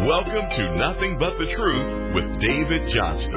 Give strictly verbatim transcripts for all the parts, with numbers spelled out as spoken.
Welcome to Nothing But the Truth with David Johnson.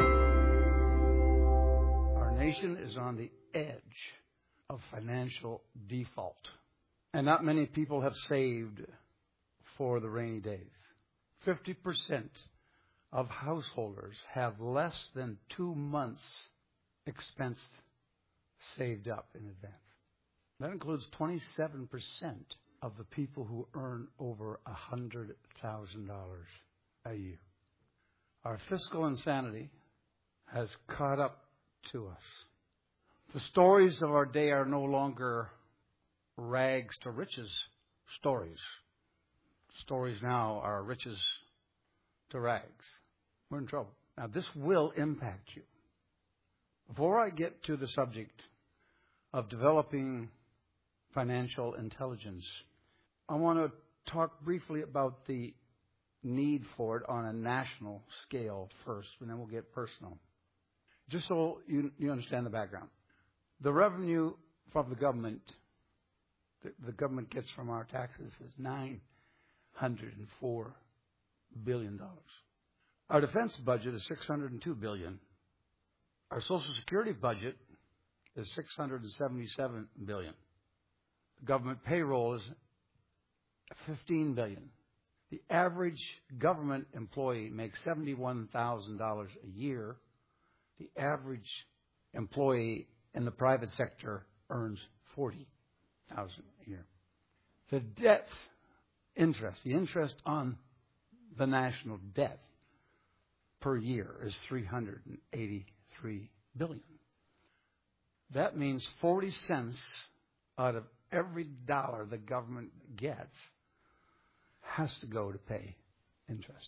Our nation is on the edge of financial default. And not many people have saved for the rainy days. fifty percent of householders have less than two months' expense saved up in advance. That includes twenty-seven percent of the people who earn over one hundred thousand dollars a year. Our fiscal insanity has caught up to us. The stories of our day are no longer rags to riches stories. Stories now are riches to rags. We're in trouble. Now, this will impact you. Before I get to the subject of developing financial intelligence, I want to talk briefly about the need for it on a national scale first, and then we'll get personal. Just so you, you understand the background. The revenue from the government, the, the government gets from our taxes is nine hundred four billion dollars. Our defense budget is six hundred two billion dollars. Our Social Security budget is six hundred seventy-seven billion dollars. The government payroll is fifteen billion dollars. The average government employee makes seventy-one thousand dollars a year. The average employee in the private sector earns forty thousand dollars a year. The debt interest, the interest on the national debt per year is three hundred eighty-three billion dollars. That means forty cents out of every dollar the government gets has to go to pay interest.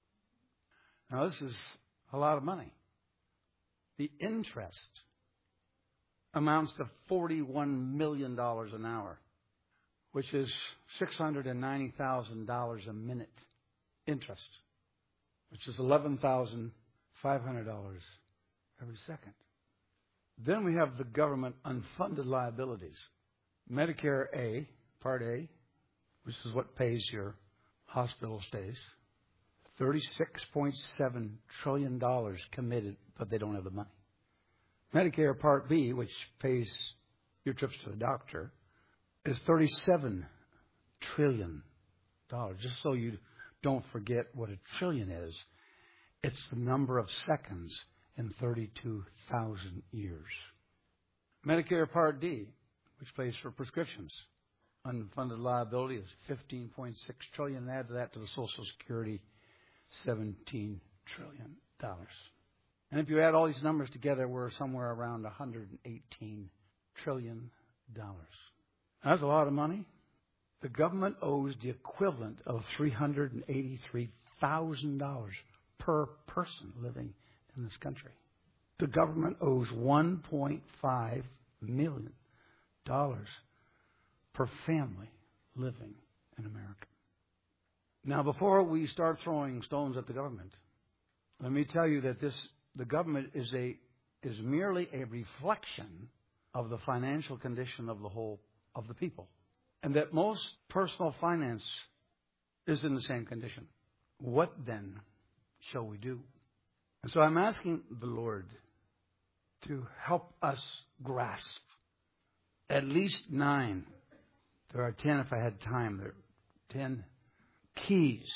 Now, this is a lot of money. The interest amounts to forty-one million dollars an hour, which is six hundred ninety thousand dollars a minute interest, which is eleven thousand five hundred dollars every second. Then we have the government unfunded liabilities. Medicare A, Part A, which is what pays your hospital stays, thirty-six point seven trillion dollars committed, but they don't have the money. Medicare Part B, which pays your trips to the doctor, is thirty-seven trillion dollars. Just so you don't forget what a trillion is, it's the number of seconds in thirty-two thousand years. Medicare Part D, which pays for prescriptions, unfunded liability is fifteen point six trillion dollars. Add that to the Social Security, seventeen trillion dollars. And if you add all these numbers together, we're somewhere around one hundred eighteen trillion dollars. That's a lot of money. The government owes the equivalent of three hundred eighty-three thousand dollars per person living in this country. The government owes one point five million dollars per family living in America. Now, before we start throwing stones at the government, let me tell you that this the government is a is merely a reflection of the financial condition of the whole of the people, and that most personal finance is in the same condition. What then shall we do? And so I'm asking the Lord to help us grasp at least nine. There are ten if I had time. There are ten keys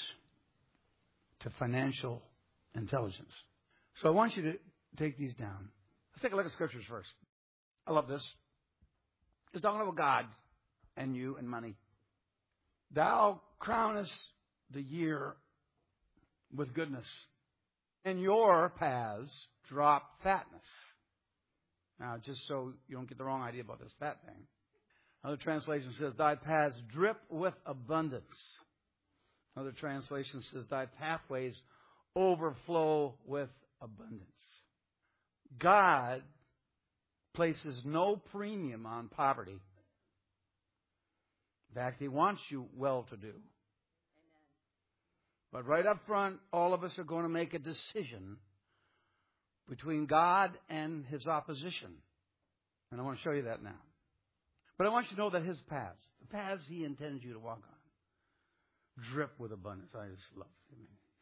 to financial intelligence. So I want you to take these down. Let's take a look at scriptures first. I love this. It's talking about God and you and money. Thou crownest the year with goodness, and your paths drop fatness. Now, just so you don't get the wrong idea about this fat thing. Another translation says, thy paths drip with abundance. Another translation says, thy pathways overflow with abundance. God places no premium on poverty. In fact, He wants you well-to-do. Amen. But right up front, all of us are going to make a decision between God and His opposition. And I want to show you that now. But I want you to know that His paths, the paths He intends you to walk on, drip with abundance. I just love it.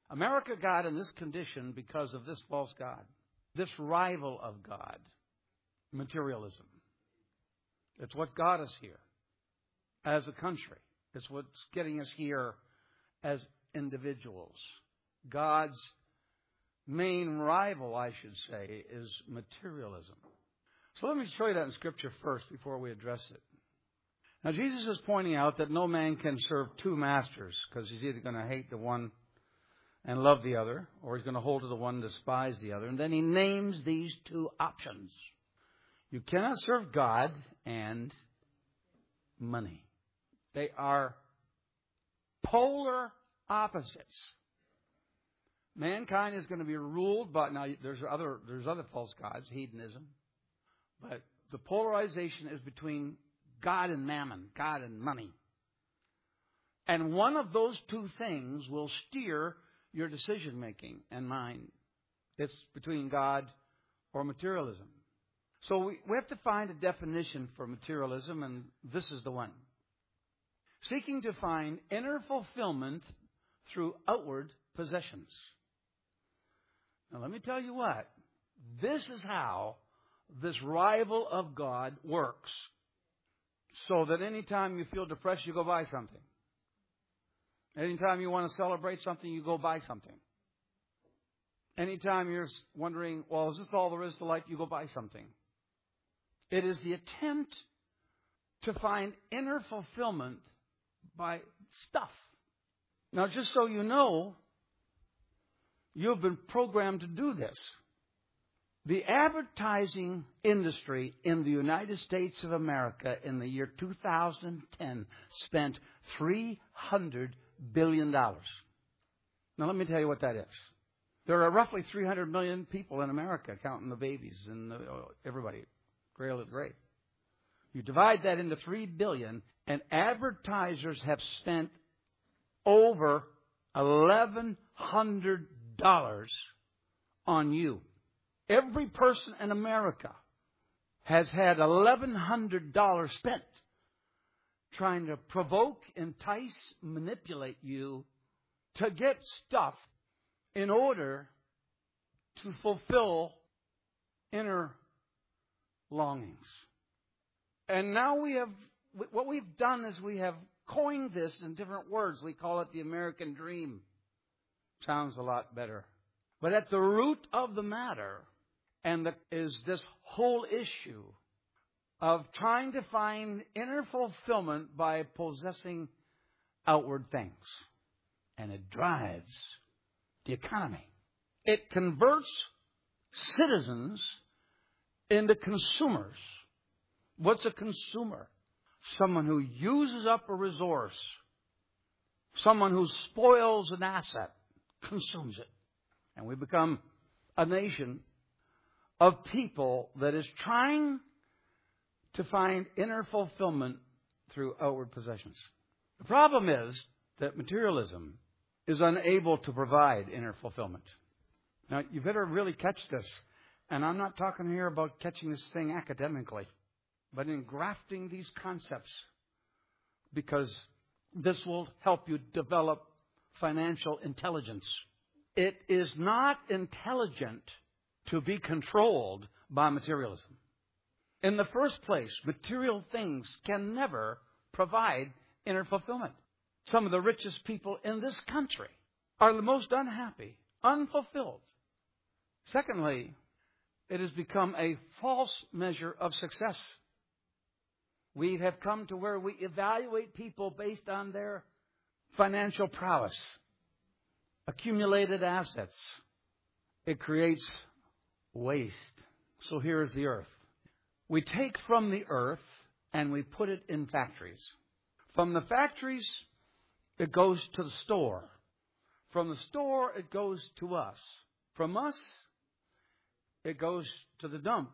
America got in this condition because of this false god, this rival of God, materialism. It's what got us here as a country. It's what's getting us here as individuals. God's main rival, I should say, is materialism. So let me show you that in Scripture first before we address it. Now, Jesus is pointing out that no man can serve two masters, because he's either going to hate the one and love the other, or he's going to hold to the one and despise the other. And then he names these two options. You cannot serve God and money. They are polar opposites. Mankind is going to be ruled by, now there's other there's other false gods, hedonism, but the polarization is between God and mammon, God and money. And one of those two things will steer your decision making and mine. It's between God or materialism. So we, we have to find a definition for materialism, and this is the one. Seeking to find inner fulfillment through outward possessions. Now let me tell you what. This is how this rival of God works. So that anytime you feel depressed, you go buy something. Anytime you want to celebrate something, you go buy something. Anytime you're wondering, well, is this all there is to life? You go buy something. It is the attempt to find inner fulfillment by stuff. Now, just so you know, you've been programmed to do this. The advertising industry in the United States of America in the year two thousand ten spent three hundred billion dollars. Now, let me tell you what that is. There are roughly three hundred million people in America, counting the babies and the, everybody, cradle to grave. You divide that into three billion, and advertisers have spent over eleven hundred dollars on you. Every person in America has had eleven hundred dollars spent trying to provoke, entice, manipulate you to get stuff in order to fulfill inner longings. And now we have, what we've done is we have coined this in different words. We call it the American dream. Sounds a lot better. But at the root of the matter and the, is this whole issue of trying to find inner fulfillment by possessing outward things. And it drives the economy. It converts citizens into consumers. What's a consumer? Someone who uses up a resource. Someone who spoils an asset, consumes it. And we become a nation of people that is trying to find inner fulfillment through outward possessions. The problem is that materialism is unable to provide inner fulfillment. Now, you better really catch this. And I'm not talking here about catching this thing academically, but in grafting these concepts, because this will help you develop financial intelligence. It is not intelligent to be controlled by materialism. In the first place, material things can never provide inner fulfillment. Some of the richest people in this country are the most unhappy, unfulfilled. Secondly, it has become a false measure of success. We have come to where we evaluate people based on their financial prowess, accumulated assets. It creates waste. So here is the earth. We take from the earth and we put it in factories. From the factories, it goes to the store. From the store, it goes to us. From us, it goes to the dump.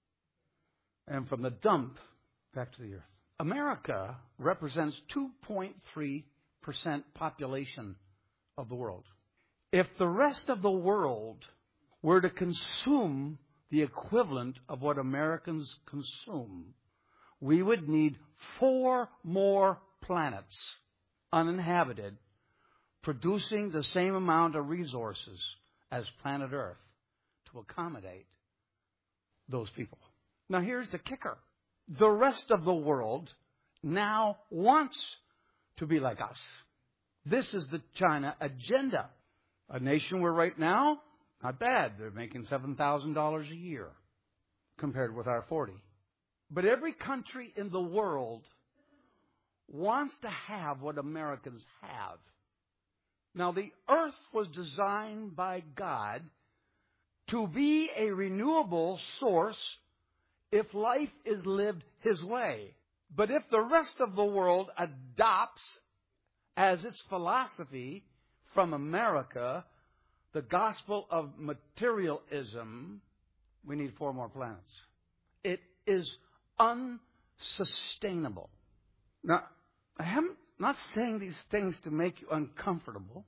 And from the dump, back to the earth. America represents two point three percent population of the world. If the rest of the world were to consume the equivalent of what Americans consume, we would need four more planets uninhabited producing the same amount of resources as planet Earth to accommodate those people. Now here's the kicker. The rest of the world now wants to be like us. This is the China agenda. A nation where right now, not bad, they're making seven thousand dollars a year compared with our forty. But every country in the world wants to have what Americans have. Now, the earth was designed by God to be a renewable source if life is lived His way. But if the rest of the world adopts as its philosophy from America the gospel of materialism, we need four more planets. It is unsustainable. Now, I am not saying these things to make you uncomfortable.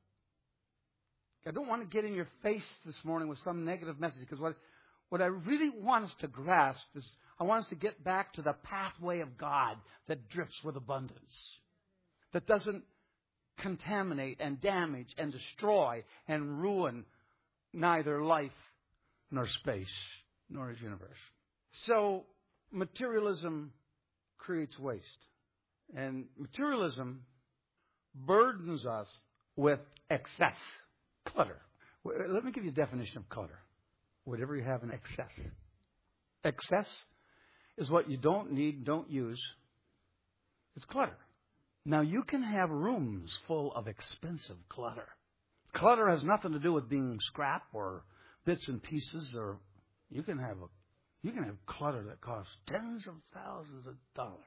I don't want to get in your face this morning with some negative message, because what, what I really want us to grasp is I want us to get back to the pathway of God that drips with abundance, that doesn't contaminate and damage and destroy and ruin neither life nor space nor His universe. So materialism creates waste. And materialism burdens us with excess, clutter. Let me give you a definition of clutter. Whatever you have in excess. Excess is what you don't need, don't use. It's clutter. Now, you can have rooms full of expensive clutter. Clutter has nothing to do with being scrap or bits and pieces, or you can have a you can have clutter that costs tens of thousands of dollars.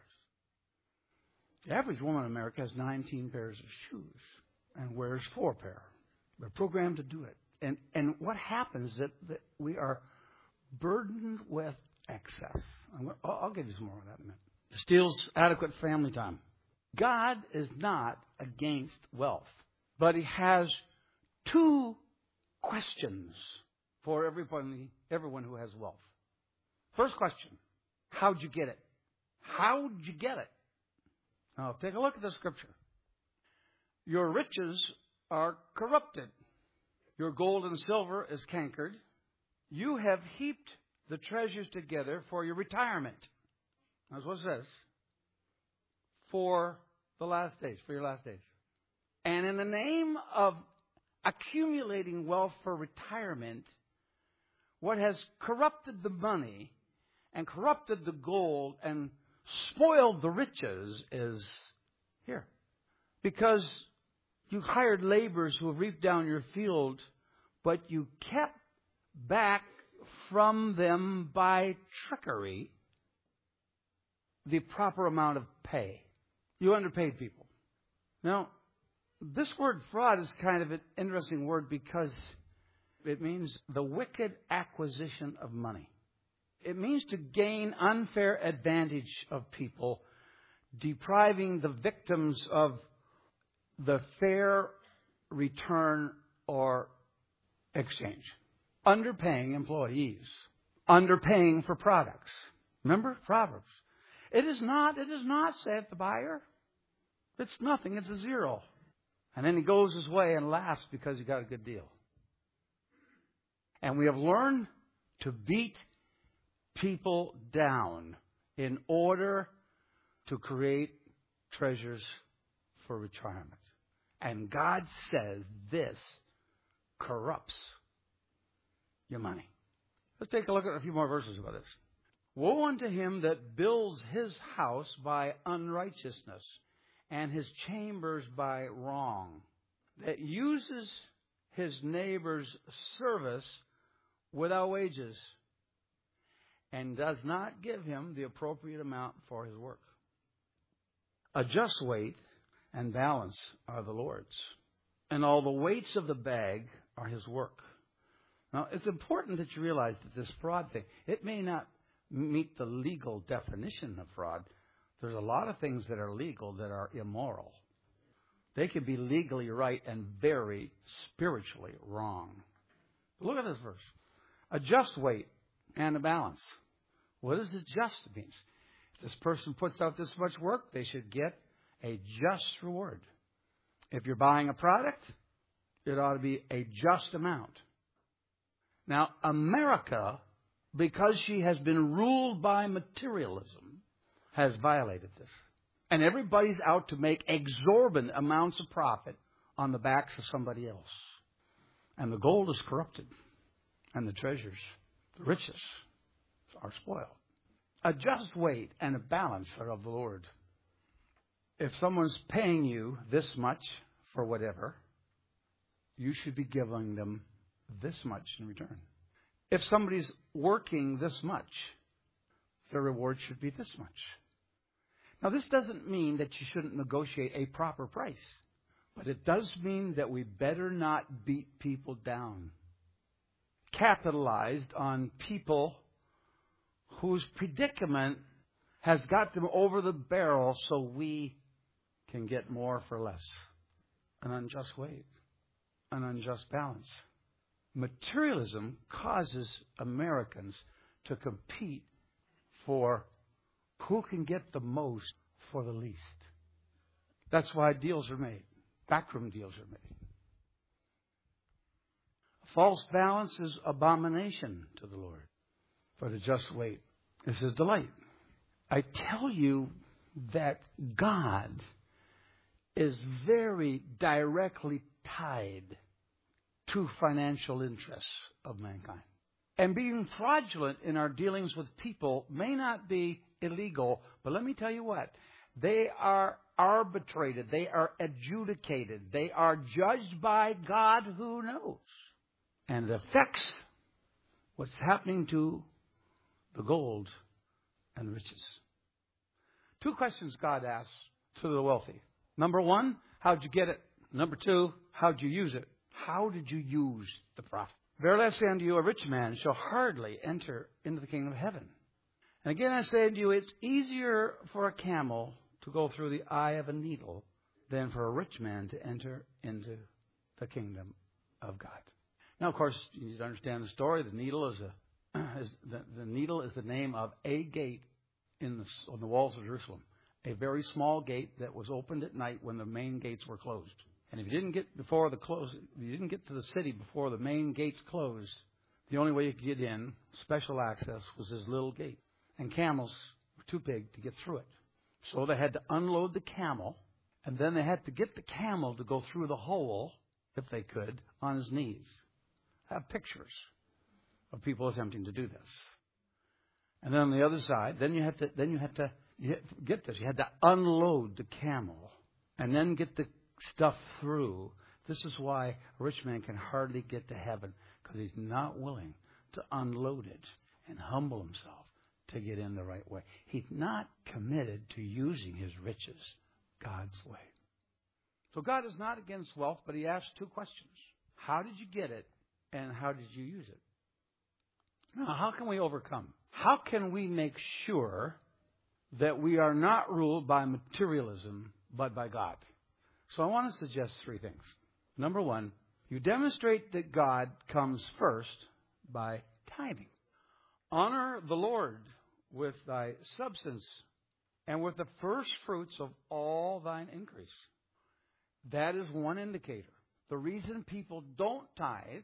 The average woman in America has nineteen pairs of shoes and wears four pair. They're programmed to do it. And and what happens is that, that we are burdened with excess. I'm, I'll, I'll give you some more of that in a minute. It steals adequate family time. God is not against wealth, but He has two questions for everyone, everyone who has wealth. First question, how'd you get it? How'd you get it? Now, take a look at the scripture. Your riches are corrupted. Your gold and silver is cankered. You have heaped the treasures together for your retirement. That's what it says. For the last days, for your last days. And in the name of accumulating wealth for retirement, what has corrupted the money and corrupted the gold and spoiled the riches is here. Because you hired laborers who have reaped down your field, but you kept back from them by trickery the proper amount of pay. You underpaid people. Now, this word fraud is kind of an interesting word because it means the wicked acquisition of money. It means to gain unfair advantage of people, depriving the victims of the fair return or exchange. Underpaying employees. Underpaying for products. Remember? Proverbs. It is not, it is not, saith the buyer. It's nothing. It's a zero. And then he goes his way and laughs because he got a good deal. And we have learned to beat people down in order to create treasures for retirement. And God says this corrupts your money. Let's take a look at a few more verses about this. Woe unto him that builds his house by unrighteousness, and his chambers by wrong, that uses his neighbor's service without wages, and does not give him the appropriate amount for his work. A just weight and balance are the Lord's, and all the weights of the bag are His work. Now, it's important that you realize that this fraud thing, it may not meet the legal definition of fraud. There's a lot of things that are legal that are immoral. They can be legally right and very spiritually wrong. Look at this verse. A just weight and a balance. What does it just mean? If this person puts out this much work, they should get a just reward. If you're buying a product, It ought to be a just amount. Now, America, because she has been ruled by materialism, has violated this. And everybody's out to make exorbitant amounts of profit on the backs of somebody else. And the gold is corrupted. And the treasures, the riches, are spoiled. A just weight and a balance are of the Lord. If someone's paying you this much for whatever, you should be giving them this much in return. If somebody's working this much, their reward should be this much. Now, this doesn't mean that you shouldn't negotiate a proper price, but it does mean that we better not beat people down. Capitalized on people whose predicament has got them over the barrel so we can get more for less. An unjust weight, an unjust balance. Materialism causes Americans to compete for who can get the most for the least. That's why deals are made. Backroom deals are made. False balance is abomination to the Lord. For the just weight is His delight. I tell you that God is very directly tied to financial interests of mankind. And being fraudulent in our dealings with people may not be illegal, but let me tell you what. They are arbitrated. They are adjudicated. They are judged by God who knows. And it affects what's happening to the gold and riches. Two questions God asks to the wealthy. Number one, how'd you get it? Number two, how'd you use it? How did you use the profit? Verily I say unto you, a rich man shall hardly enter into the kingdom of heaven. And again I say unto you, it's easier for a camel to go through the eye of a needle than for a rich man to enter into the kingdom of God. Now, of course, you need to understand the story. The needle is a is the, the needle is the name of a gate in the, on the walls of Jerusalem. A very small gate that was opened at night when the main gates were closed. And if you didn't get before the close, if you didn't get to the city before the main gates closed, the only way you could get in, special access, was this little gate. And camels were too big to get through it. So they had to unload the camel, and then they had to get the camel to go through the hole, if they could, on his knees. I have pictures of people attempting to do this. And then on the other side, then you have to, then you have to, you have to get this, you had to unload the camel and then get the stuff through. This is why a rich man can hardly get to heaven, because he's not willing to unload it and humble himself to get in the right way. He's not committed to using his riches God's way. So God is not against wealth, but He asks two questions. How did you get it, and how did you use it? Now, how can we overcome? How can we make sure that we are not ruled by materialism, but by God? So I want to suggest three things. Number one, you demonstrate that God comes first by tithing. Honor the Lord with thy substance and with the first fruits of all thine increase. That is one indicator. The reason people don't tithe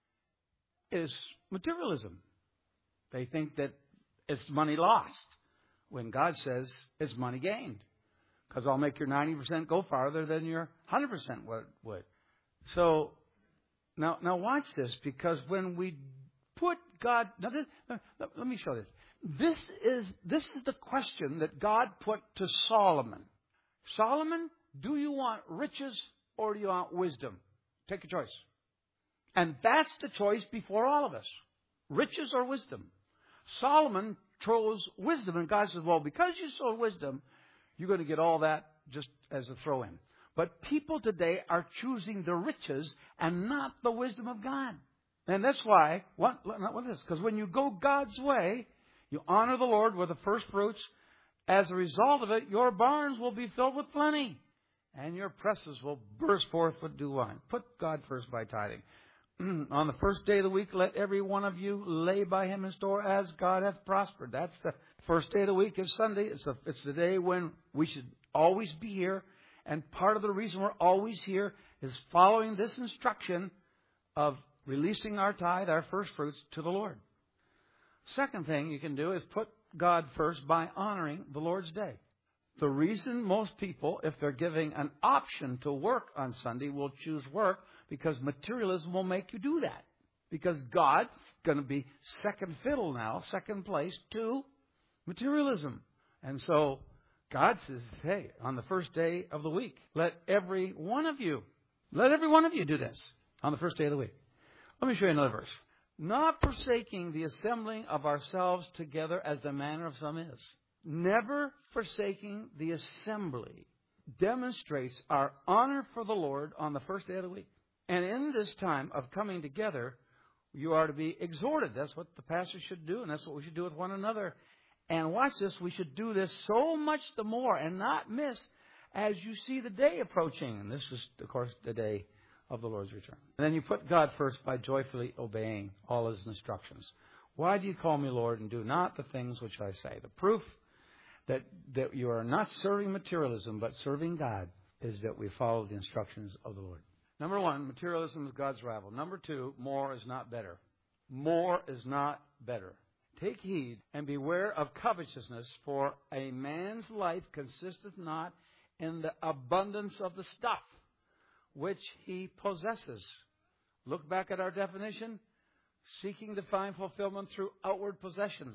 is materialism. They think that it's money lost, when God says it's money gained. Because I'll make your ninety percent go farther than your one hundred percent would. So, now, now watch this, because when we put God... Now this, let me show this. This is, this is the question that God put to Solomon. Solomon, do you want riches or do you want wisdom? Take your choice. And that's the choice before all of us. Riches or wisdom. Solomon chose wisdom, and God says, well, because you sold wisdom, you're going to get all that just as a throw-in. But people today are choosing the riches and not the wisdom of God. And that's why, what, not with this, because when you go God's way, you honor the Lord with the first fruits. As a result of it, your barns will be filled with plenty, and your presses will burst forth with new wine. Put God first by tithing. On the first day of the week, let every one of you lay by him in store as God hath prospered. That's the first day of the week is Sunday. It's, a, it's the day when we should always be here And part of the reason we're always here is following this instruction of releasing our tithe, our first fruits, to the Lord. Second thing you can do is put God first by honoring the Lord's day. The reason most people, if they're giving an option to work on Sunday, will choose work because materialism will make you do that. Because God's going to be second fiddle now, second place to materialism. And so God says, hey, on the first day of the week, let every one of you, let every one of you do this on the first day of the week. Let me show you another verse. Not forsaking the assembling of ourselves together as the manner of some is. Never forsaking the assembly demonstrates our honor for the Lord on the first day of the week. And in this time of coming together, you are to be exhorted. That's what the pastor should do, and that's what we should do with one another. And watch this, we should do this so much the more and not miss as you see the day approaching. And this is, of course, the day of the Lord's return. And then you put God first by joyfully obeying all His instructions. Why do you call me Lord and do not the things which I say? The proof that, that you are not serving materialism but serving God is that we follow the instructions of the Lord. Number one, materialism is God's rival. Number two, more is not better. More is not better. Take heed and beware of covetousness, for a man's life consisteth not in the abundance of the stuff which he possesses. Look back at our definition. Seeking to find fulfillment through outward possessions.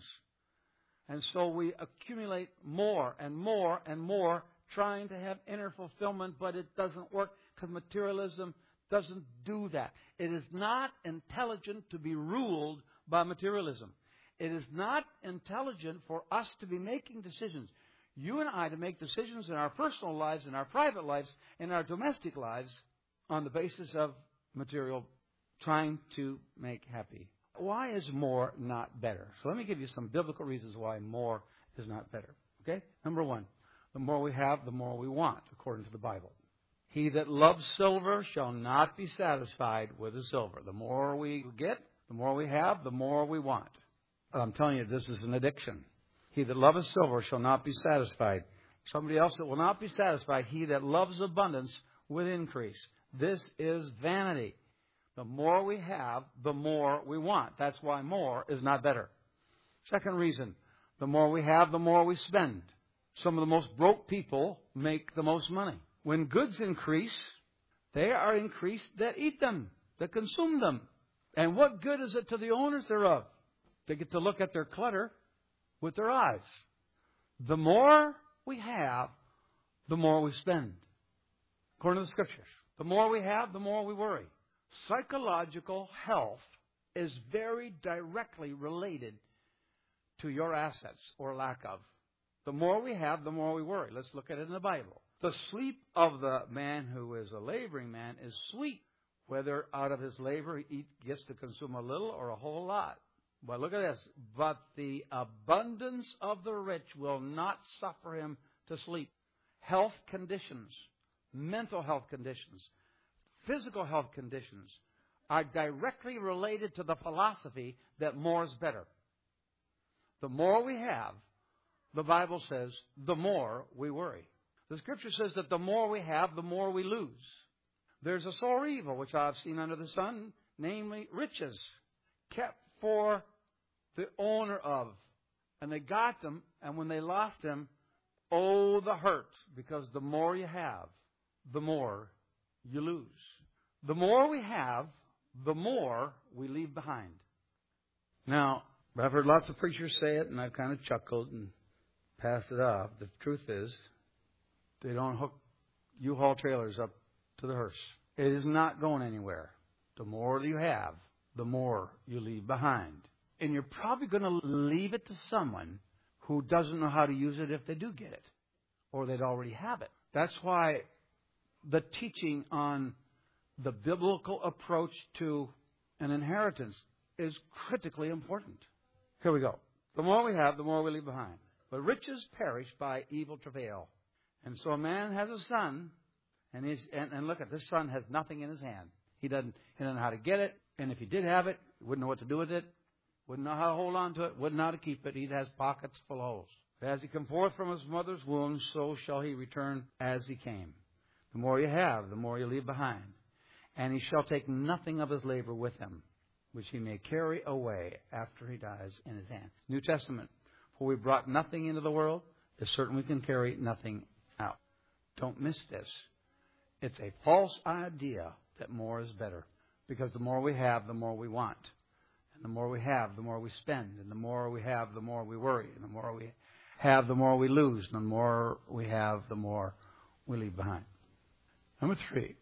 And so we accumulate more and more and more, trying to have inner fulfillment, but it doesn't work because materialism doesn't do that. It is not intelligent to be ruled by materialism. It is not intelligent for us to be making decisions. You and I to make decisions in our personal lives, in our private lives, in our domestic lives on the basis of material trying to make happy. Why is more not better? So let me give you some biblical reasons why more is not better. Okay? Number one, the more we have, the more we want, according to the Bible. He that loves silver shall not be satisfied with the silver. The more we get, the more we have, the more we want. I'm telling you, this is an addiction. He that loveth silver shall not be satisfied. Somebody else that will not be satisfied, he that loves abundance with increase. This is vanity. The more we have, the more we want. That's why more is not better. Second reason, the more we have, the more we spend. Some of the most broke people make the most money. When goods increase, they are increased that eat them, that consume them. And what good is it to the owners thereof? They get to look at their clutter with their eyes. The more we have, the more we spend. According to the Scriptures. The more we have, the more we worry. Psychological health is very directly related to your assets or lack of. The more we have, the more we worry. Let's look at it in the Bible. The sleep of the man who is a laboring man is sweet, whether out of his labor he gets to consume a little or a whole lot. But look at this. But the abundance of the rich will not suffer him to sleep. Health conditions, mental health conditions, physical health conditions are directly related to the philosophy that more is better. The more we have, the Bible says, the more we worry. The Scripture says that the more we have, the more we lose. There's a sore evil which I have seen under the sun, namely riches, kept for the owner of. And they got them, and when they lost them, oh, the hurt, because the more you have, the more you lose. The more we have, the more we leave behind. Now, I've heard lots of preachers say it, and I've kind of chuckled and passed it off. The truth is, they don't hook U-Haul trailers up to the hearse. It is not going anywhere. The more you have, the more you leave behind. And you're probably going to leave it to someone who doesn't know how to use it if they do get it, or they'd already have it. That's why the teaching on the biblical approach to an inheritance is critically important. Here we go. The more we have, the more we leave behind. But riches perish by evil travail. And so a man has a son, and he's and, and look at this son has nothing in his hand. He doesn't, he doesn't know how to get it, and if he did have it, he wouldn't know what to do with it, wouldn't know how to hold on to it, wouldn't know how to keep it. He has pockets full of holes. As he come forth from his mother's womb, so shall he return as he came. The more you have, the more you leave behind. And he shall take nothing of his labor with him, which he may carry away after he dies in his hand. New Testament. For we brought nothing into the world, as certain we can carry nothing out. Don't miss this. It's a false idea that more is better. Because the more we have, the more we want. And the more we have, the more we spend. And the more we have, the more we worry. And the more we have, the more we lose. And the more we have, the more we leave behind. Number three.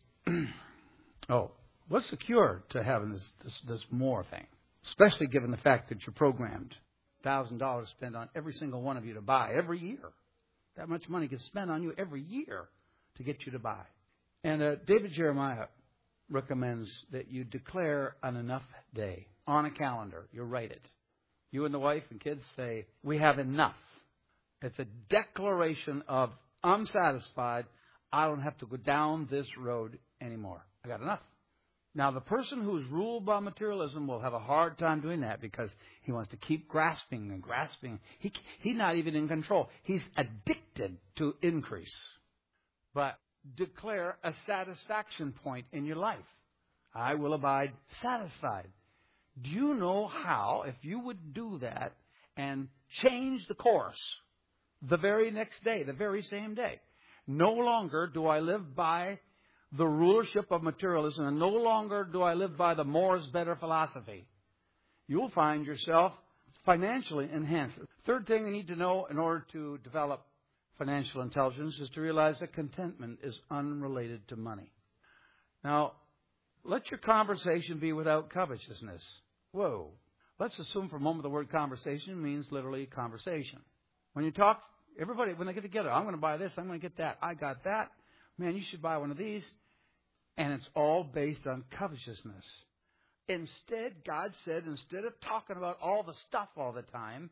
oh, what's the cure to having this, this, this more thing? Especially given the fact that you're programmed. one thousand dollars spent on every single one of you to buy every year. That much money gets spent on you every year to get you to buy. And uh, David Jeremiah recommends that you declare an enough day on a calendar. You write it. You and the wife and kids say, we have enough. It's a declaration of, I'm satisfied. I don't have to go down this road anymore. I got enough. Now, the person who's ruled by materialism will have a hard time doing that because he wants to keep grasping and grasping. He, he's not even in control. He's addicted to increase. But declare a satisfaction point in your life. I will abide satisfied. Do you know how, if you would do that and change the course the very next day, the very same day, no longer do I live by the rulership of materialism, and no longer do I live by the more is better philosophy. You'll find yourself financially enhanced. Third thing you need to know in order to develop financial intelligence is to realize that contentment is unrelated to money. Now, let your conversation be without covetousness. Whoa. Let's assume for a moment the word conversation means literally conversation. When you talk, everybody, when they get together, I'm going to buy this, I'm going to get that, I got that. Man, you should buy one of these. And it's all based on covetousness. Instead, God said, instead of talking about all the stuff all the time,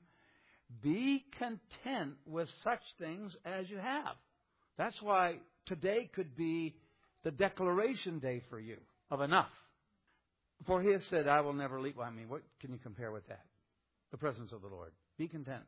be content with such things as you have. That's why today could be the declaration day for you of enough. For he has said, I will never leave. Well, I mean, what can you compare with that? The presence of the Lord. Be content.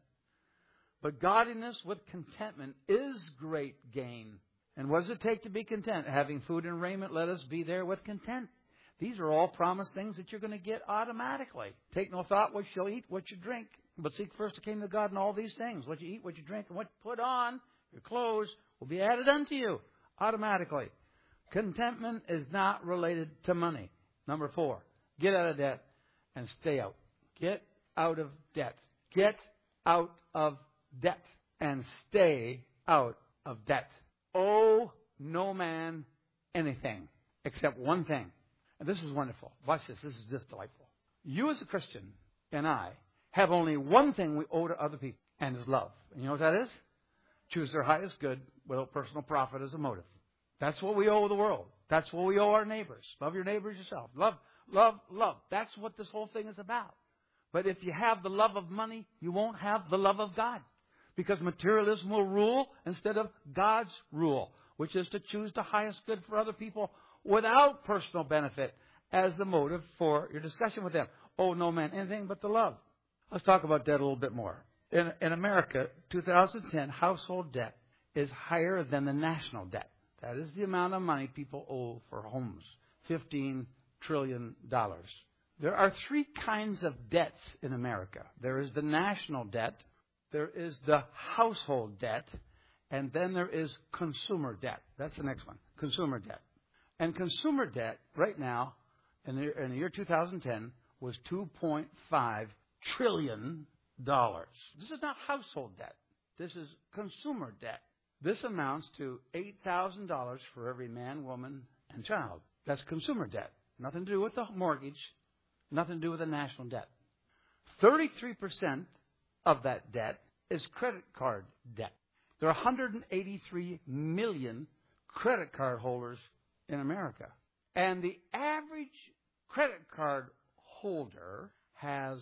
But godliness with contentment is great gain. And what does it take to be content? Having food and raiment, let us be there with content. These are all promised things that you're going to get automatically. Take no thought what you'll eat, what you drink. But seek first the kingdom of God and all these things. What you eat, what you drink, and what you put on, your clothes, will be added unto you automatically. Contentment is not related to money. Number four, get out of debt and stay out. Get out of debt. Get out of debt and stay out of debt. Owe no man anything except one thing. And this is wonderful. Watch this. This is just delightful. You as a Christian and I have only one thing we owe to other people, and it's love. And you know what that is? Choose their highest good without personal profit as a motive. That's what we owe the world. That's what we owe our neighbors. Love your neighbors yourself. Love, love, love. That's what this whole thing is about. But if you have the love of money, you won't have the love of God. Because materialism will rule instead of God's rule, which is to choose the highest good for other people without personal benefit as the motive for your discussion with them. Oh, no man, anything but the love. Let's talk about debt a little bit more. In, in America, two thousand ten, household debt is higher than the national debt. That is the amount of money people owe for homes, fifteen trillion dollars. There are three kinds of debts in America. There is the national debt. There is the household debt, and then there is consumer debt. That's the next one, consumer debt. And consumer debt right now, in the, in the year two thousand ten, was two point five trillion dollars. This is not household debt. This is consumer debt. This amounts to eight thousand dollars for every man, woman, and child. That's consumer debt. Nothing to do with the mortgage, nothing to do with the national debt. thirty-three percent of that debt is credit card debt. There are one hundred eighty-three million credit card holders in America. And the average credit card holder has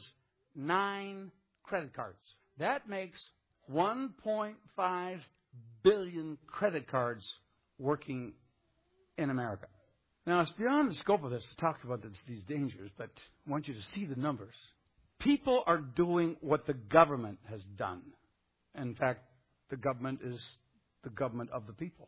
nine credit cards. That makes one point five billion credit cards working in America. Now, it's beyond the scope of this to talk about this, these dangers, but I want you to see the numbers. People are doing what the government has done. In fact, the government is the government of the people.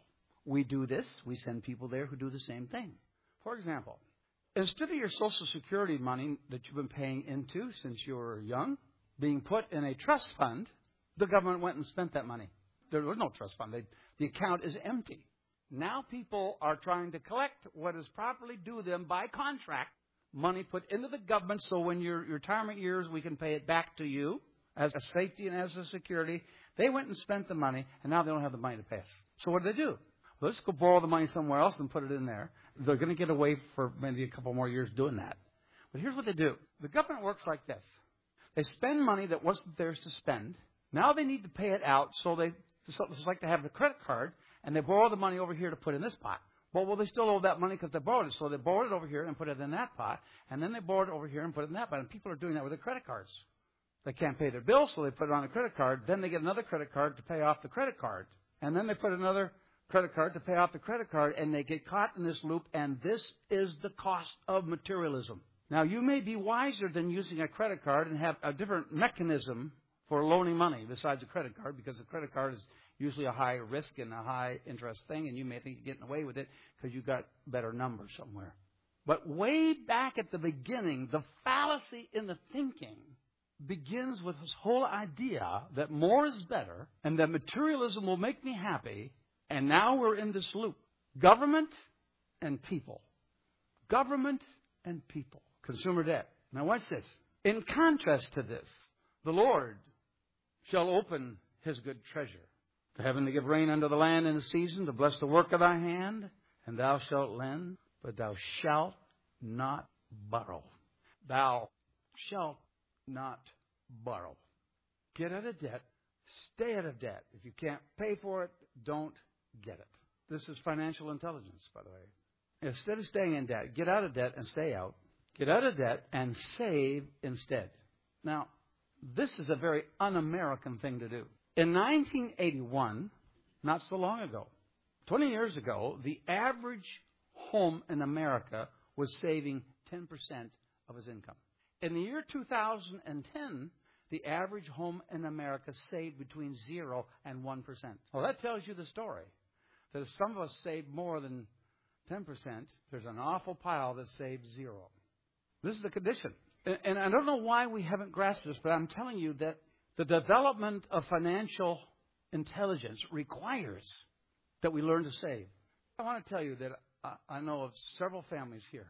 we do this. We send people there who do the same thing. For example, instead of your Social Security money that you've been paying into since you were young being put in a trust fund, the government went and spent that money. There was no trust fund. They, the account is empty. Now people are trying to collect what is properly due them by contract, money put into the government, so when your, your retirement years, we can pay it back to you as a safety and as a security. They went and spent the money, and now they don't have the money to pay us. So what do they do? Well, let's go borrow the money somewhere else and put it in there. They're going to get away for maybe a couple more years doing that. But here's what they do. The government works like this. They spend money that wasn't theirs to spend. Now they need to pay it out, so they it's like they have the credit card, and they borrow the money over here to put in this pot. Well, well, they still owe that money because they borrowed it. So they borrowed it over here and put it in that pot, and then they borrowed it over here and put it in that pot. And people are doing that with their credit cards. They can't pay their bills, so they put it on a credit card. Then they get another credit card to pay off the credit card. And then they put another credit card to pay off the credit card, and they get caught in this loop, and this is the cost of materialism. Now, you may be wiser than using a credit card and have a different mechanism for loaning money besides a credit card, because a credit card is usually a high risk and a high interest thing, and you may think you're getting away with it because you've got better numbers somewhere. But way back at the beginning, the fallacy in the thinking begins with this whole idea that more is better and that materialism will make me happy, and now we're in this loop. Government and people. Government and people. Consumer debt. Now watch this. In contrast to this, the Lord shall open his good treasure to heaven to give rain unto the land in the season, to bless the work of thy hand, and thou shalt lend, but thou shalt not borrow. Thou shalt not borrow. Get out of debt. Stay out of debt. If you can't pay for it, don't get it. This is financial intelligence, by the way. Instead of staying in debt, get out of debt and stay out. Get out of debt and save instead. Now, this is a very un-American thing to do. In nineteen eighty-one, not so long ago, twenty years ago, the average home in America was saving ten percent of his income. In the year two thousand ten, the average home in America saved between zero and one percent. Well, that tells you the story. That if some of us save more than ten percent, there's an awful pile that saves zero. This is the condition. And, and I don't know why we haven't grasped this, but I'm telling you that the development of financial intelligence requires that we learn to save. I want to tell you that I, I know of several families here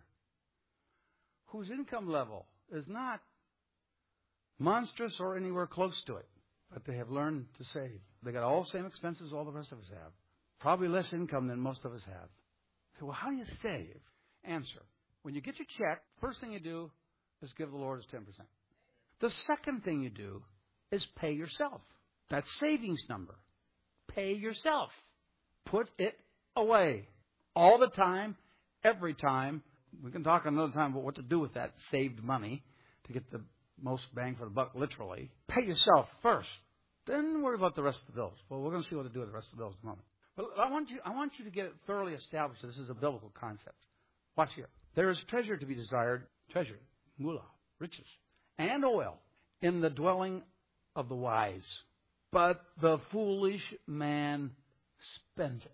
whose income level is not monstrous or anywhere close to it, but they have learned to save. They got all the same expenses all the rest of us have. Probably less income than most of us have. So, well, how do you save? Answer. When you get your check, first thing you do is give the Lord his ten percent. The second thing you do is pay yourself. That savings number. Pay yourself. Put it away. All the time, every time. We can talk another time about what to do with that saved money to get the most bang for the buck, literally. Pay yourself first. Then worry about the rest of the bills. Well, we're going to see what to do with the rest of the bills in a moment. But I want you, I want you to get it thoroughly established. This is a biblical concept. Watch here. There is treasure to be desired, treasure, moolah, riches, and oil in the dwelling of the wise. But the foolish man spends it.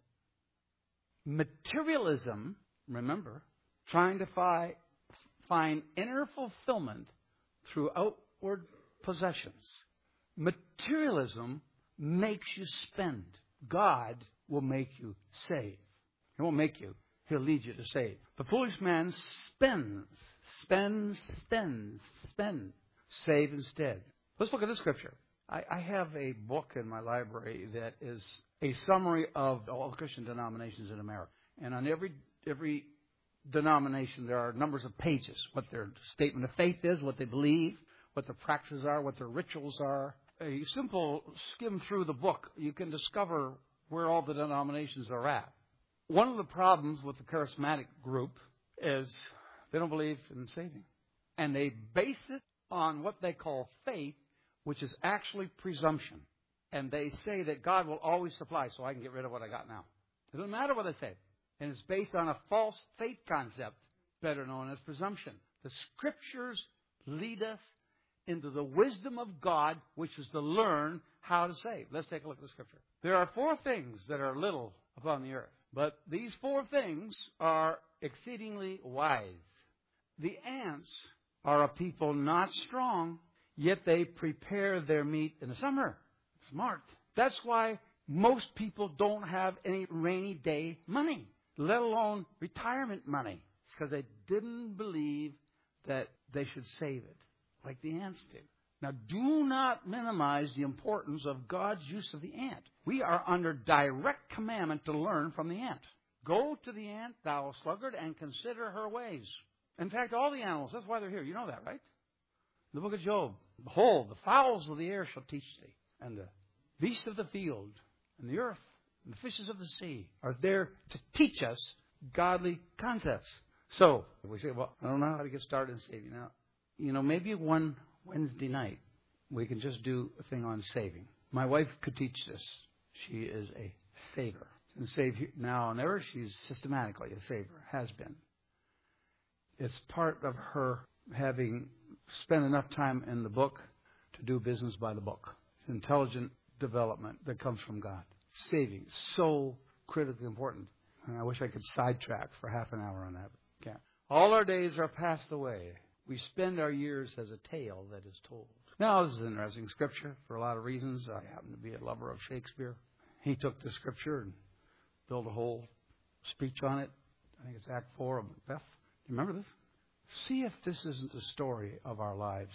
Materialism, remember, trying to fi- find inner fulfillment through outward possessions. Materialism makes you spend. God will make you save. He won't make you. He'll lead you to save. The foolish man spends, spends, spends, spends. Save instead. Let's look at this scripture. I, I have a book in my library that is a summary of all Christian denominations in America. And on every every denomination, there are numbers of pages. What their statement of faith is, what they believe, what their practices are, what their rituals are. A simple skim through the book, you can discover where all the denominations are at. One of the problems with the charismatic group is they don't believe in saving. And they base it on what they call faith, which is actually presumption. And they say that God will always supply, so I can get rid of what I got now. It doesn't matter what I say. And it's based on a false faith concept, better known as presumption. The Scriptures lead us into the wisdom of God, which is to learn how to save. Let's take a look at the Scripture. There are four things that are little upon the earth. But these four things are exceedingly wise. The ants are a people not strong, yet they prepare their meat in the summer. Smart. That's why most people don't have any rainy day money, let alone retirement money. It's because they didn't believe that they should save it, like the ants did. Now, do not minimize the importance of God's use of the ant. We are under direct commandment to learn from the ant. Go to the ant, thou sluggard, and consider her ways. In fact, all the animals, that's why they're here. You know that, right? The book of Job. Behold, the fowls of the air shall teach thee, and the beasts of the field, and the earth, and the fishes of the sea are there to teach us godly concepts. So, we say, well, I don't know how to get started in saving. Now, you know, maybe one Wednesday night we can just do a thing on saving. My wife could teach this. She is a saver. And save now and ever, she's systematically a saver, has been. It's part of her having spent enough time in the book to do business by the book. It's intelligent development that comes from God. Saving, so critically important. And I wish I could sidetrack for half an hour on that. Can't. All our days are passed away. We spend our years as a tale that is told. Now, this is an interesting scripture for a lot of reasons. I happen to be a lover of Shakespeare. He took the scripture and built a whole speech on it. I think it's Act four of Macbeth. Do you remember this? See if this isn't the story of our lives.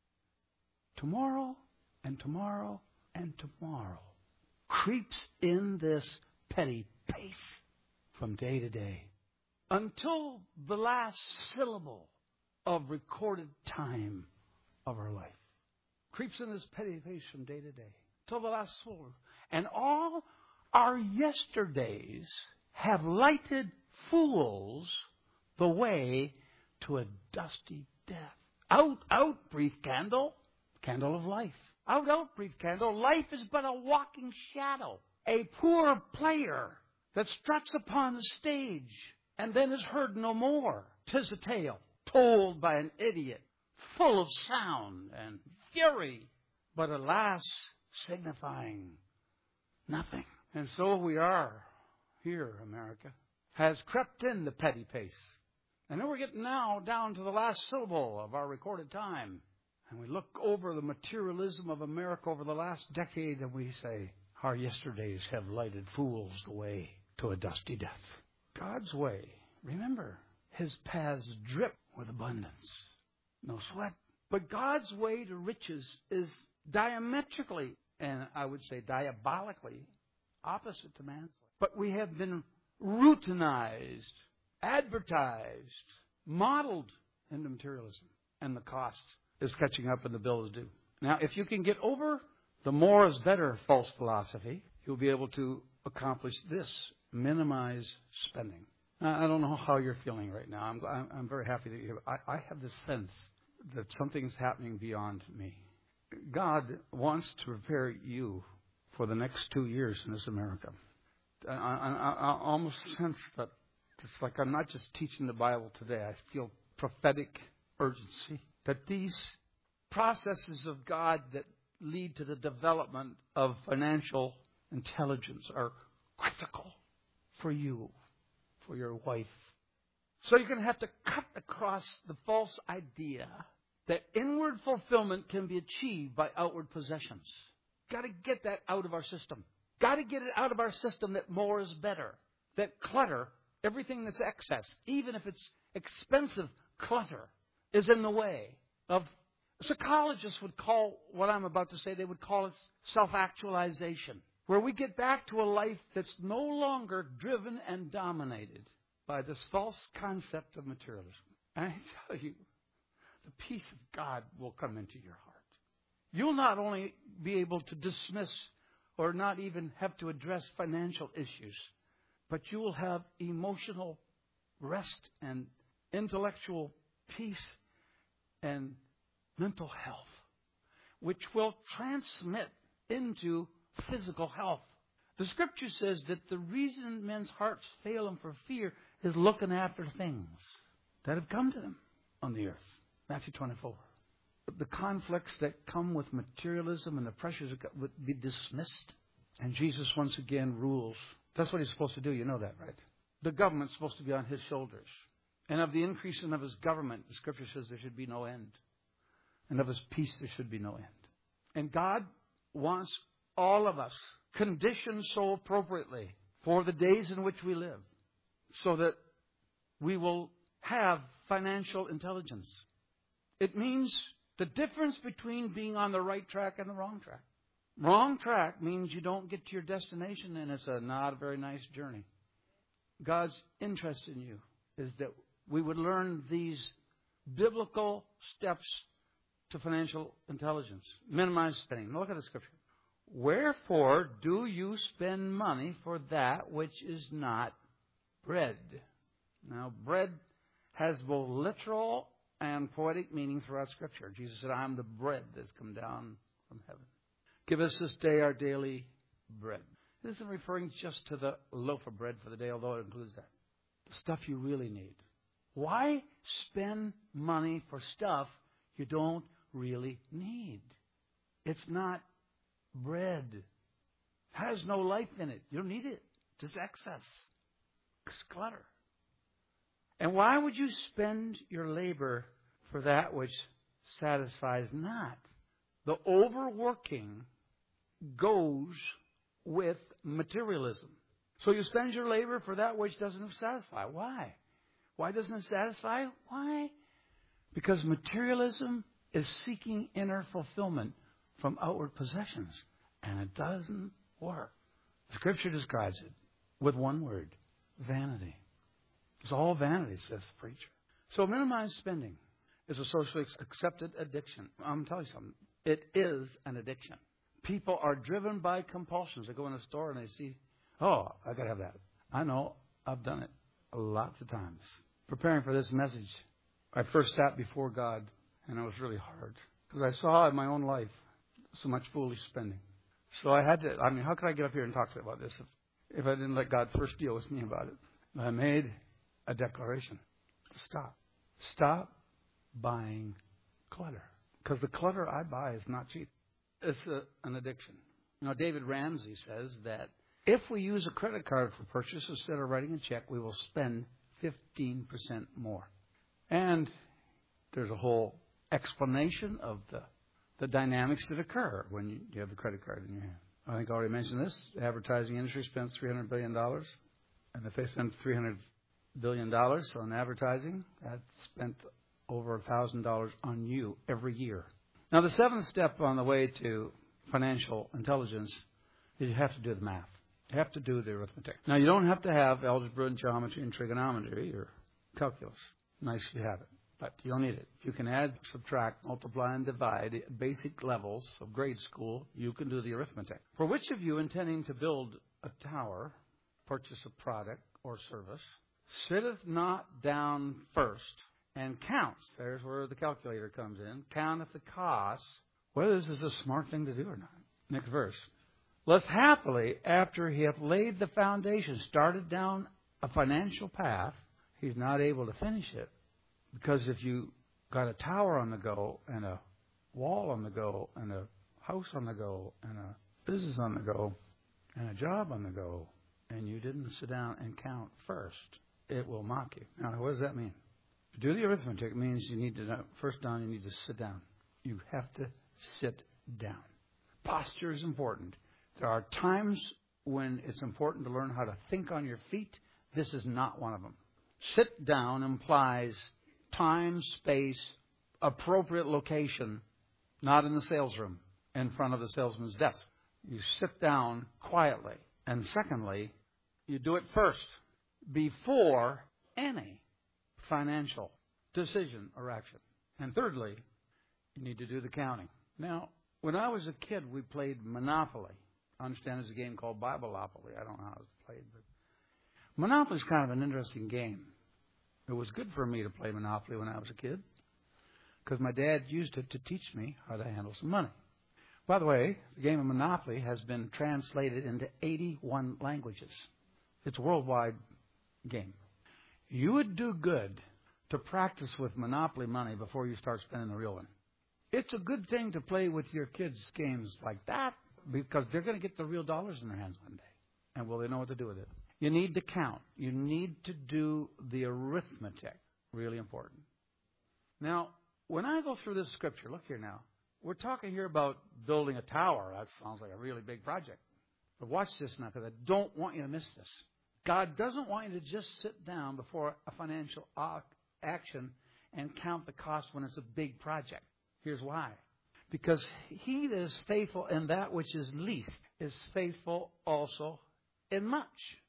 Tomorrow and tomorrow and tomorrow creeps in this petty pace from day to day until the last syllable of recorded time of our life. Creeps in this petty pace from day to day till the last syllable. And all our yesterdays have lighted fools the way to a dusty death. Out, out, brief candle, candle of life. Out, out, brief candle. Life is but a walking shadow, a poor player that struts upon the stage and then is heard no more. 'Tis a tale told by an idiot, full of sound and fury, but alas, signifying nothing. And so we are here, America, has crept in the petty pace. And then we're getting now down to the last syllable of our recorded time. And we look over the materialism of America over the last decade and we say, our yesterdays have lighted fools the way to a dusty death. God's way, remember, his paths drip with abundance. No sweat. But God's way to riches is diametrically, and I would say diabolically, opposite to man's way. But we have been routinized, advertised, modeled into materialism. And the cost is catching up and the bill is due. Now, if you can get over the more is better false philosophy, you'll be able to accomplish this, minimize spending. Now, I don't know how you're feeling right now. I'm, I'm, I'm very happy that you have. I, I have this sense that something's happening beyond me. God wants to prepare you for the next two years in this America. I, I, I almost sense that it's like I'm not just teaching the Bible today. I feel prophetic urgency that these processes of God that lead to the development of financial intelligence are critical for you, for your wife. So you're going to have to cut across the false idea that inward fulfillment can be achieved by outward possessions. Got to get that out of our system. Got to get it out of our system that more is better. That clutter, everything that's excess, even if it's expensive clutter, is in the way of, psychologists would call what I'm about to say, they would call it self-actualization, where we get back to a life that's no longer driven and dominated by this false concept of materialism. And I tell you, the peace of God will come into your heart. You'll not only be able to dismiss or not even have to address financial issues, but you will have emotional rest and intellectual peace and mental health, which will transmit into physical health. The Scripture says that the reason men's hearts fail them for fear is looking after things that have come to them on the earth. Matthew twenty-four. The conflicts that come with materialism and the pressures that would be dismissed. And Jesus once again rules That's what he's supposed to do. You know that, right? The government's supposed to be on his shoulders. And of the increasing of his government, the Scripture says there should be no end. And of his peace, there should be no end. And God wants all of us conditioned so appropriately for the days in which we live, so that we will have financial intelligence. It means the difference between being on the right track and the wrong track. Wrong track means you don't get to your destination, and it's a not a very nice journey. God's interest in you is that we would learn these biblical steps to financial intelligence. Minimize spending. Now look at the Scripture. Wherefore do you spend money for that which is not bread? Now, bread has both literal and poetic meaning throughout Scripture. Jesus said, I am the bread that's come down from heaven. Give us this day our daily bread. This isn't referring just to the loaf of bread for the day, although it includes that. The stuff you really need. Why spend money for stuff you don't really need? It's not bread. It has no life in it. You don't need it. Just excess. It's clutter. And why would you spend your labor for that which satisfies not? The overworking goes with materialism. So you spend your labor for that which doesn't satisfy. Why? Why doesn't it satisfy? Why? Because materialism is seeking inner fulfillment from outward possessions. And it doesn't work. Scripture describes it with one word. Vanity. It's all vanity, says the preacher. So minimize spending is a socially accepted addiction. I'm telling you something. It is an addiction. People are driven by compulsions. They go in a store and they see, oh, I got to have that. I know. I've done it lots of times. Preparing for this message, I first sat before God, and it was really hard. Because I saw in my own life so much foolish spending. So I had to, I mean, how could I get up here and talk to you about this if, if I didn't let God first deal with me about it? I made a declaration. Stop. Stop buying clutter. Because the clutter I buy is not cheap. It's a, an addiction. You know, David Ramsey says that if we use a credit card for purchase instead of writing a check, we will spend fifteen percent more. And there's a whole explanation of the, the dynamics that occur when you, you have the credit card in your hand. I think I already mentioned this. The advertising industry spends three hundred billion dollars. And if they spend three hundred billion dollars on advertising, that's spent over one thousand dollars on you every year. Now, the seventh step on the way to financial intelligence is you have to do the math. You have to do the arithmetic. Now, you don't have to have algebra and geometry and trigonometry or calculus. Nice to have it, but you don't need it. If you can add, subtract, multiply, and divide at basic levels of grade school, you can do the arithmetic. For which of you intending to build a tower, purchase a product or service, sitteth not down first and counts, there's where the calculator comes in, counteth the costs, whether this is a smart thing to do or not. Next verse. Lest happily, after he hath laid the foundation, started down a financial path, he's not able to finish it. Because if you got a tower on the go, and a wall on the go, and a house on the go, and a business on the go, and a job on the go, and you didn't sit down and count first, it will mock you. Now, what does that mean? To do the arithmetic means you need to, first down, you need to sit down. You have to sit down. Posture is important. There are times when it's important to learn how to think on your feet. This is not one of them. Sit down implies time, space, appropriate location, not in the sales room, in front of the salesman's desk. You sit down quietly. And secondly, you do it first, before any financial decision or action. And thirdly, you need to do the counting. Now, when I was a kid, we played Monopoly. I understand there's a game called Bibleopoly. I don't know how it's played, but Monopoly is kind of an interesting game. It was good for me to play Monopoly when I was a kid because my dad used it to teach me how to handle some money. By the way, the game of Monopoly has been translated into eighty-one languages. It's a worldwide game. You would do good to practice with Monopoly money before you start spending the real one. It's a good thing to play with your kids' games like that because they're going to get the real dollars in their hands one day. And will they know what to do with it? You need to count. You need to do the arithmetic. Really important. Now, when I go through this scripture, look here now. We're talking here about building a tower. That sounds like a really big project. But watch this now, because I don't want you to miss this. God doesn't want you to just sit down before a financial action and count the cost when it's a big project. Here's why. Because he that is faithful in that which is least is faithful also in much.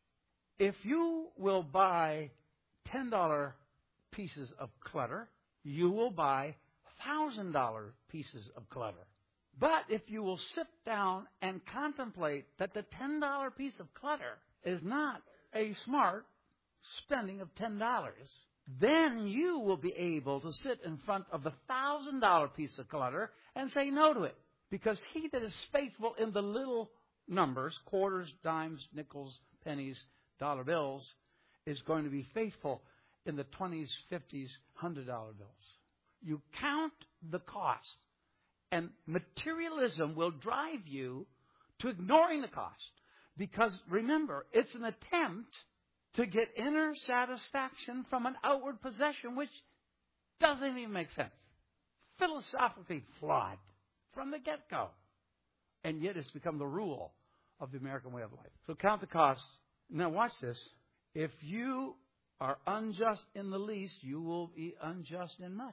If you will buy ten dollar pieces of clutter, you will buy one thousand dollar pieces of clutter. But if you will sit down and contemplate that the ten dollar piece of clutter is not a smart spending of ten dollars, then you will be able to sit in front of the one thousand dollar piece of clutter and say no to it. Because he that is faithful in the little numbers, quarters, dimes, nickels, pennies, dollar bills, is going to be faithful in the twenties, fifties, one hundred dollar bills. You count the cost. And materialism will drive you to ignoring the cost. Because, remember, it's an attempt to get inner satisfaction from an outward possession which doesn't even make sense. Philosophically flawed from the get-go. And yet it's become the rule of the American way of life. So count the costs. Now watch this. If you are unjust in the least, you will be unjust in much.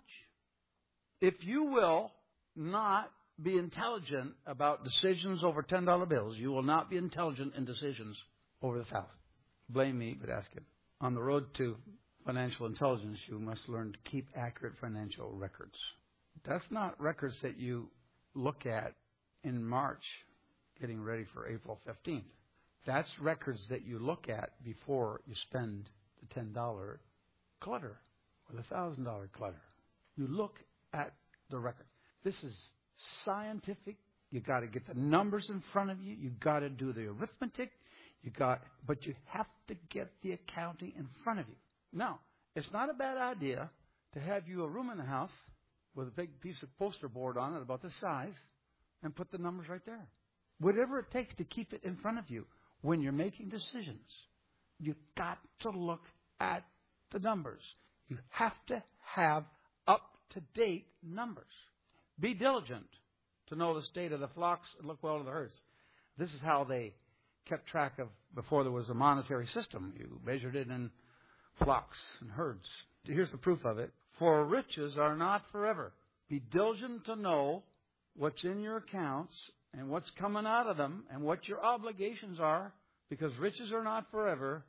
If you will not be intelligent about decisions over ten dollar bills, you will not be intelligent in decisions over the thousand. Blame me, but ask him. On the road to financial intelligence, you must learn to keep accurate financial records. That's not records that you look at in March, getting ready for April fifteenth. That's records that you look at before you spend the ten dollar clutter or the one thousand dollar clutter. You look at the record. This is scientific. You got to get the numbers in front of you. You got to do the arithmetic. You got, but you have to get the accounting in front of you. Now, it's not a bad idea to have you a room in the house with a big piece of poster board on it about this size and put the numbers right there. Whatever it takes to keep it in front of you when you're making decisions. You've got to look at the numbers. You have to have up-to-date numbers. Be diligent to know the state of the flocks and look well to the herds. This is how they kept track of before there was a monetary system. You measured it in flocks and herds. Here's the proof of it. For riches are not forever. Be diligent to know what's in your accounts and what's coming out of them and what your obligations are, because riches are not forever,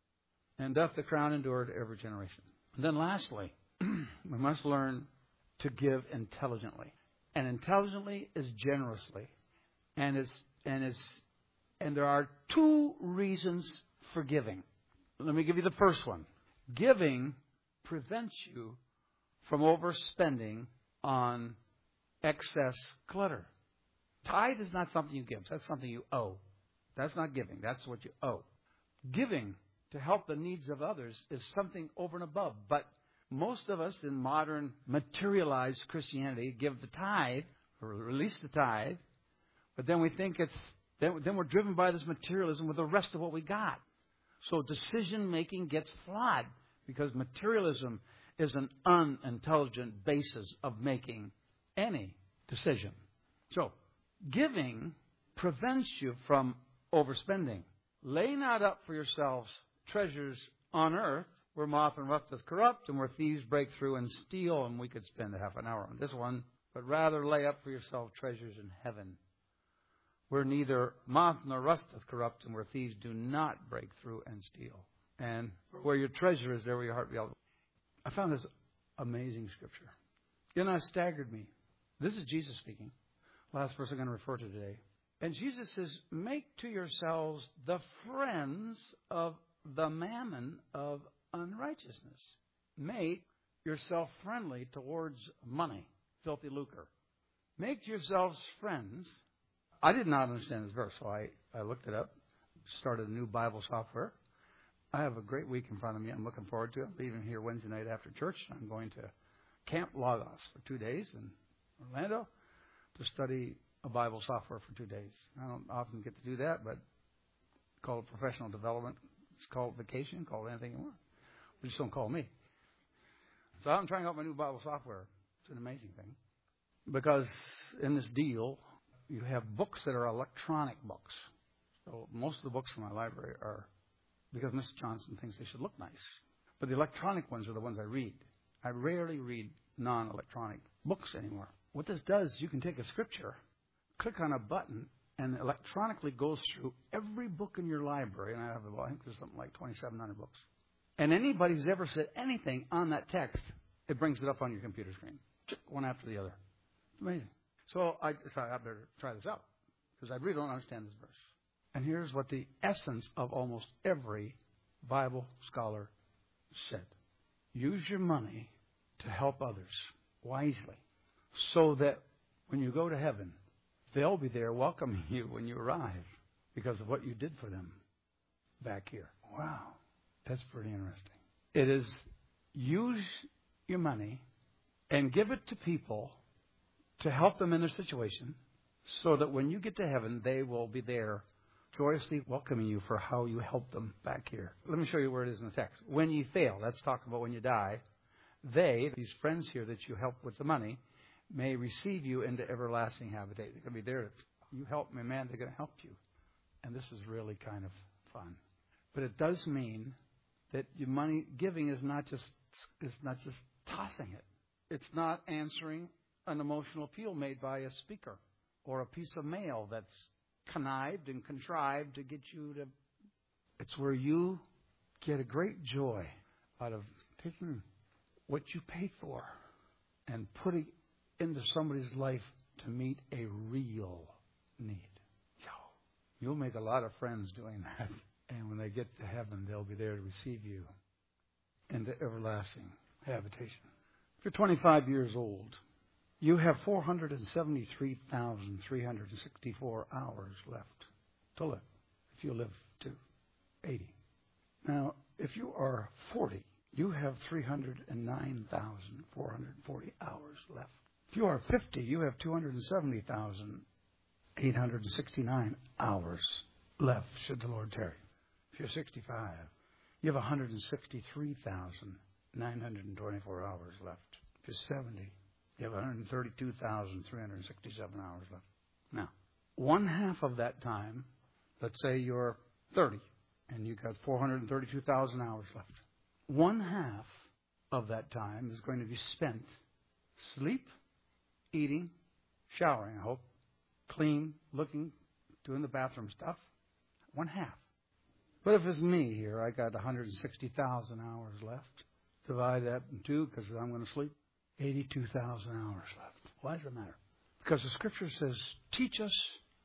and doth the crown endure to every generation. And then lastly, we must learn to give intelligently. And intelligently is generously. And is and is and there are two reasons for giving. Let me give you the first one. Giving prevents you from overspending on excess clutter. Tithe is not something you give. That's something you owe. That's not giving. That's what you owe. Giving to help the needs of others is something over and above. But most of us in modern materialized Christianity give the tithe, or release the tithe, but then we think it's, then, then we're driven by this materialism with the rest of what we got. So decision making gets flawed because materialism is an unintelligent basis of making any decision. So giving prevents you from overspending. Lay not up for yourselves treasures on earth, where moth and rust doth corrupt, and where thieves break through and steal. And we could spend a half an hour on this one. But rather lay up for yourself treasures in heaven, where neither moth nor rust doth corrupt, and where thieves do not break through and steal. And where your treasure is, there will your heart be. I found this amazing scripture. You know, it staggered me. This is Jesus speaking. Last verse I'm going to refer to today. And Jesus says, make to yourselves the friends of the mammon of unrighteousness. Make yourself friendly towards money, filthy lucre. Make yourselves friends. I did not understand this verse, so I, I looked it up, started a new Bible software. I have a great week in front of me. I'm looking forward to it. I'm leaving here Wednesday night after church. I'm going to Camp Lagos for two days in Orlando to study a Bible software for two days. I don't often get to do that, but Call it professional development. It's called vacation. Call it anything you want. But just don't call me. So I'm trying out my new Bible software. It's an amazing thing. Because in this deal, you have books that are electronic books. So most of the books from my library are, because Mister Johnson thinks they should look nice. But the electronic ones are the ones I read. I rarely read non-electronic books anymore. What this does, you can take a scripture, click on a button, and it electronically goes through every book in your library. And I have, well, I think there's something like twenty-seven hundred books. And anybody who's ever said anything on that text, it brings it up on your computer screen, one after the other. It's amazing. So I decided I better try this out because I really don't understand this verse. And here's what the essence of almost every Bible scholar said. Use your money to help others wisely so that when you go to heaven, they'll be there welcoming you when you arrive because of what you did for them back here. Wow, that's pretty interesting. It is use your money and give it to people to help them in their situation so that when you get to heaven, they will be there joyously welcoming you for how you help them back here. Let me show you where it is in the text. When you fail, let's talk about when you die. They, these friends here that you help with the money, may receive you into everlasting habitation. They're going to be there. You help me, man, they're going to help you. And this is really kind of fun. But it does mean that your money giving is not just is not just tossing it. It's not answering an emotional appeal made by a speaker or a piece of mail that's connived and contrived to get you to. It's where you get a great joy out of taking what you paid for and putting into somebody's life to meet a real need. Yo, you'll make a lot of friends doing that. And when they get to heaven, they'll be there to receive you into everlasting habitation. If you're twenty-five years old, you have four hundred seventy-three thousand three hundred sixty-four hours left to live, if you live to eighty. Now, if you are forty, you have three hundred nine thousand four hundred forty hours left. If you are fifty, you have two hundred seventy thousand eight hundred sixty-nine hours left, should the Lord tarry. If you're sixty-five, you have one hundred sixty-three thousand nine hundred twenty-four hours left. If you're seventy, you have one hundred thirty-two thousand three hundred sixty-seven hours left. Now, one half of that time, let's say you're thirty, and you've got four hundred thirty-two thousand hours left. One half of that time is going to be spent sleep, eating, showering, I hope, clean, looking, doing the bathroom stuff. One half. But if it's me here, I got one hundred sixty thousand hours left. Divide that in two because I'm going to sleep. eighty-two thousand hours left. Why does it matter? Because the Scripture says, teach us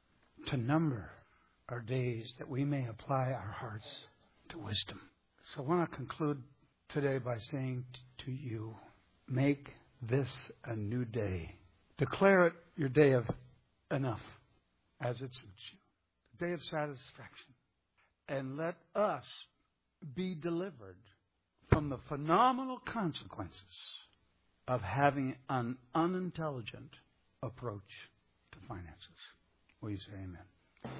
to number our days that we may apply our hearts to wisdom. So I want to conclude today by saying t- to you, make this a new day. Declare it your day of enough as it suits you. The day of satisfaction. And let us be delivered from the phenomenal consequences of having an unintelligent approach to finances. Will you say amen?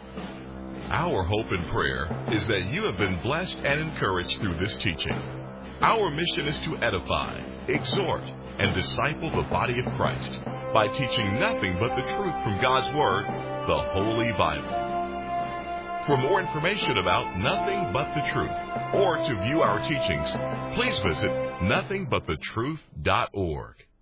Our hope and prayer is that you have been blessed and encouraged through this teaching. Our mission is to edify, exhort, and disciple the body of Christ by teaching nothing but the truth from God's Word, the Holy Bible. For more information about Nothing But the Truth, or to view our teachings, please visit nothing but the truth dot org.